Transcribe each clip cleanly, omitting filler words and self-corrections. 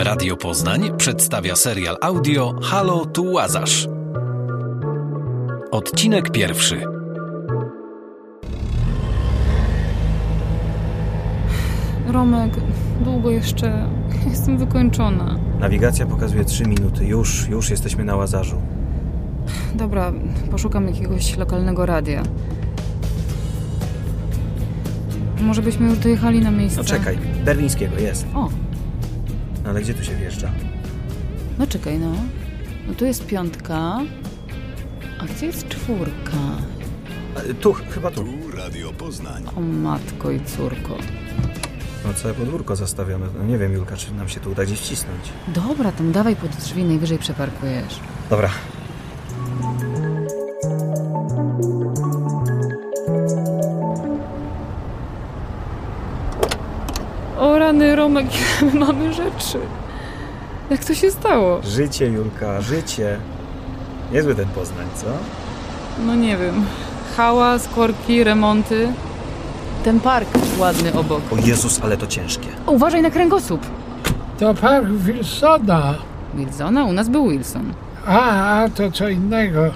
Radio Poznań przedstawia serial audio Halo, tu Łazarz. Odcinek pierwszy. Romek, długo jeszcze? Jestem wykończona. Nawigacja pokazuje 3 minuty. Już jesteśmy na Łazarzu. Dobra, poszukam jakiegoś lokalnego radia. Może byśmy już dojechali na miejsce? No czekaj, berlińskiego jest. O! No ale gdzie tu się wjeżdża? No czekaj, no. No tu jest 5. A gdzie jest 4? Chyba tu. Tu Radio Poznań. O matko i córko. No całe podwórko zastawione. No nie wiem, Julka, czy nam się tu uda gdzieś wcisnąć. Dobra, tam dawaj pod drzwi, najwyżej przeparkujesz. Dobra. O rany, Romek, my mamy rzeczy. Jak to się stało? Życie, Julka, życie. Niezły ten Poznań, co? No nie wiem. Hałas, korki, remonty. Ten park ładny obok. O Jezus, ale to ciężkie. Uważaj na kręgosłup. To park Wilsona. Wilsona? U nas był Wilson. A to co innego.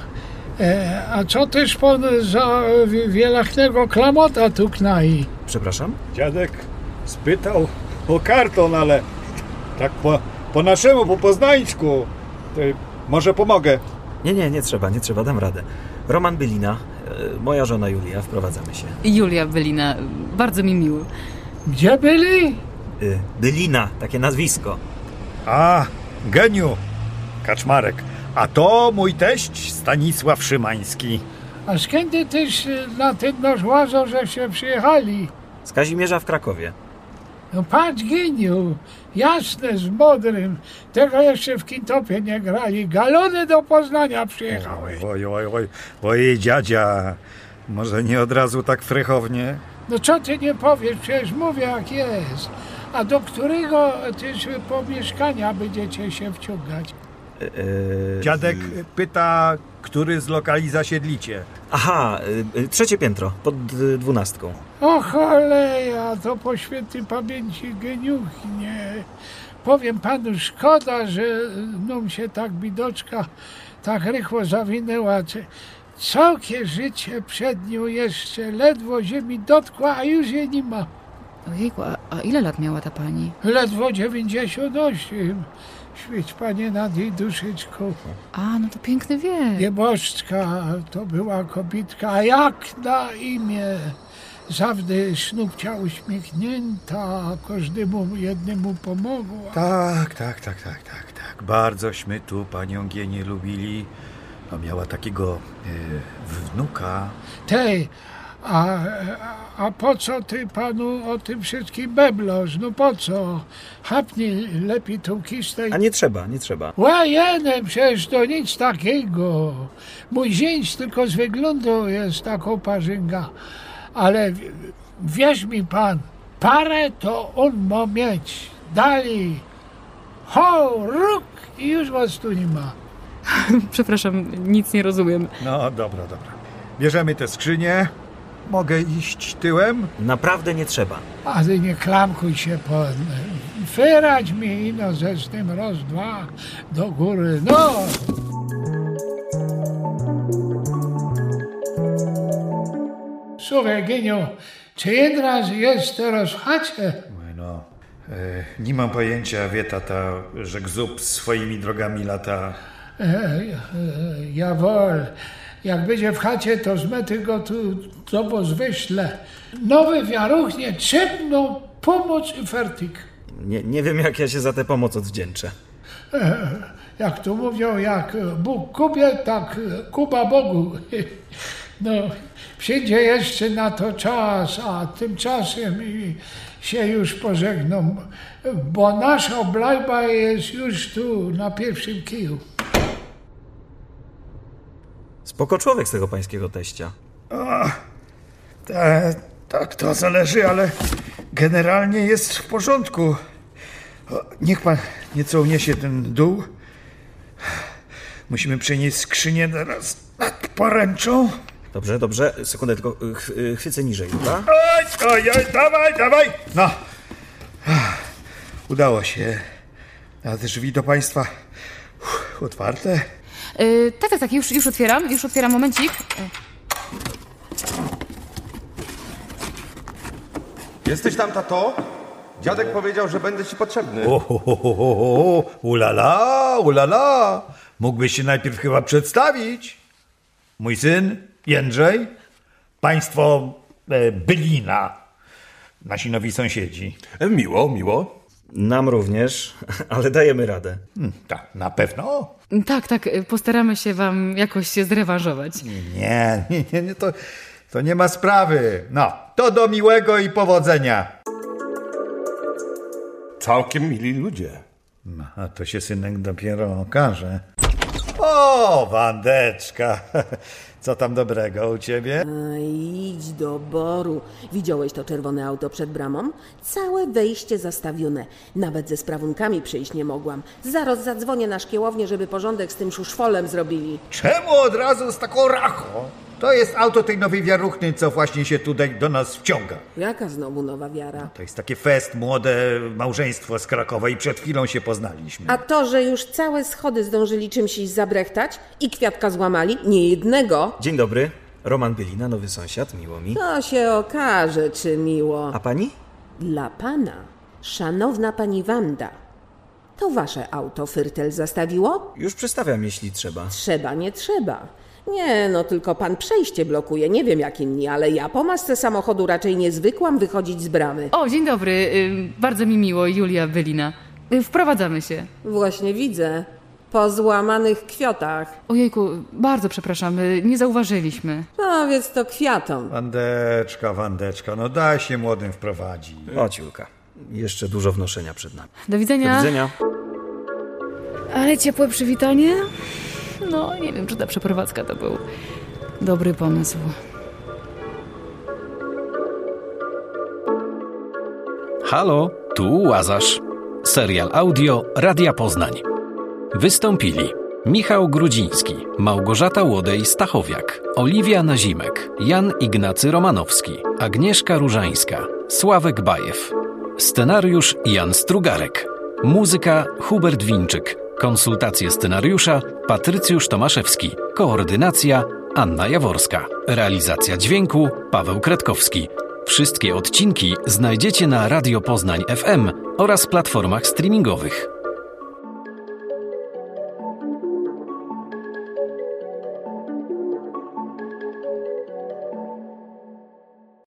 A co też pan za wielachnego klamota tu knai? Przepraszam? Dziadek spytał o karton, ale tak po naszemu, po poznańsku. To może pomogę. Nie trzeba, dam radę. Roman Bylina, moja żona Julia, wprowadzamy się. Julia Bylina, bardzo mi miło. Gdzie byli? Bylina, takie nazwisko. A, geniu, Kaczmarek. A to mój teść Stanisław Szymański. A skąd też na ten nasz Łazarz, żeście przyjechali? Z Kazimierza w Krakowie. No patrz, geniu, jasne, z modrym. Tego jeszcze w Kintopie nie grali. Galony do Poznania przyjechały. Oj, dziadzia. Może nie od razu tak frechownie? No co ty nie powiesz, przecież mówię jak jest. A do którego też pomieszkania będziecie się wciągać? Dziadek pyta, który z lokali zasiedlicie. Aha, 3 piętro, pod 12. O choleja, to po świętej pamięci geniuchnie. Powiem panu, szkoda, że nam się tak bidoczka tak rychło zawinęła. Całkie życie przed nią jeszcze, ledwo ziemi dotkła, a już jej nie ma. Ojejku, a ile lat miała ta pani? Ledwo 98. Świeć panie nad jej duszyczką. A, no to piękny wiek. Nieboszczka to była kobitka, a jak na imię. Zawdy sznupcia uśmiechnięta, każdemu jednemu pomogła. Tak. Bardzośmy tu panią Gienię lubili. No, miała takiego wnuka. Tej, a po co ty panu o tym wszystkim beblosz? No po co? Chapnij lepiej tą kistę. A nie trzeba. Łajenem, przecież to nic takiego. Mój zięć tylko z wyglądu jest taką parzynga. Ale wierz mi pan, parę to on ma mieć. Dali. Ho, róg i już was tu nie ma. Przepraszam, nic nie rozumiem. No, dobra. Bierzemy te skrzynie. Mogę iść tyłem? Naprawdę nie trzeba. A ty nie klamkuj się pan. Wyrać mi no ze z tym raz, dwa do góry. No! Słuchaj, Geniu, czy jeden jest teraz w chacie? No, nie mam pojęcia, wie tata, że Gzub swoimi drogami lata. Jawol, jak będzie w chacie, to z mety go tu do was wyślę. Nowy wiaruchnie, trzebną pomoc i fertik. Nie wiem, jak ja się za tę pomoc odwdzięczę. Jak tu mówią, jak Bóg Kubie, tak Kuba Bogu. No, przyjdzie jeszcze na to czas, a tymczasem się już pożegnam, bo nasza blajba jest już tu, na pierwszym kiju. Spoko człowiek z tego pańskiego teścia. Tak, to zależy, ale generalnie jest w porządku. Niech pan nieco uniesie ten dół. Musimy przenieść skrzynię teraz nad poręczą. Dobrze, sekundę, tylko chwycę niżej, dobra? Oj, dawaj! No, udało się. A te drzwi do państwa otwarte? Tak, już otwieram, momencik. Jesteś tam, tato? Dziadek powiedział, że będę ci potrzebny. Ulala. Mógłbyś się najpierw chyba przedstawić. Mój syn, Jędrzej, państwo Bylina, nasi nowi sąsiedzi. Miło. Nam również, ale dajemy radę. Tak, na pewno. Tak, postaramy się wam jakoś się zrewanżować. Nie, to nie ma sprawy. No, to do miłego i powodzenia. Całkiem mili ludzie. No, a to się synek dopiero okaże. O, Wandeczka. Co tam dobrego u ciebie? Idź do Boru. Widziałeś to czerwone auto przed bramą? Całe wejście zastawione. Nawet ze sprawunkami przyjść nie mogłam. Zaraz zadzwonię na szkiełownię, żeby porządek z tym szuszwolem zrobili. Czemu od razu z taką rachą? To jest auto tej nowej wiaruchny, co właśnie się tutaj do nas wciąga. Jaka znowu nowa wiara? To jest takie fest, młode małżeństwo z Krakowa i przed chwilą się poznaliśmy. A to, że już całe schody zdążyli czymś zabrechtać i kwiatka złamali, nie jednego, Dzień dobry, Roman Bylina, nowy sąsiad, miło mi. to się okaże, czy miło. A pani? Dla pana, szanowna pani Wanda, to wasze auto Fyrtel zastawiło? Już przestawiam, jeśli trzeba. Trzeba, nie trzeba. Nie, no tylko pan przejście blokuje, nie wiem jak inni, ale ja po masce samochodu raczej nie zwykłam wychodzić z bramy. O, dzień dobry, bardzo mi miło, Julia Bylina. Wprowadzamy się. Właśnie widzę, po złamanych kwiatach. Ojejku, bardzo przepraszamy, nie zauważyliśmy. Powiedz to kwiatom. Wandeczka, no daj się młodym wprowadzić. Chodź, Julka. Jeszcze dużo wnoszenia przed nami. Do widzenia. Do widzenia. Ale ciepłe przywitanie? No, nie wiem, czy ta przeprowadzka to był dobry pomysł. Halo, tu Łazarz. Serial audio Radia Poznań. Wystąpili Michał Grudziński, Małgorzata Łodej-Stachowiak, Oliwia Nazimek, Jan Ignacy Romanowski, Agnieszka Różańska, Sławek Bajew. Scenariusz Jan Strugarek. Muzyka Hubert Winczyk. Konsultacje scenariusza Patrycjusz Tomaszewski. Koordynacja Anna Jaworska. Realizacja dźwięku Paweł Kretkowski. Wszystkie odcinki znajdziecie na Radio Poznań FM oraz platformach streamingowych.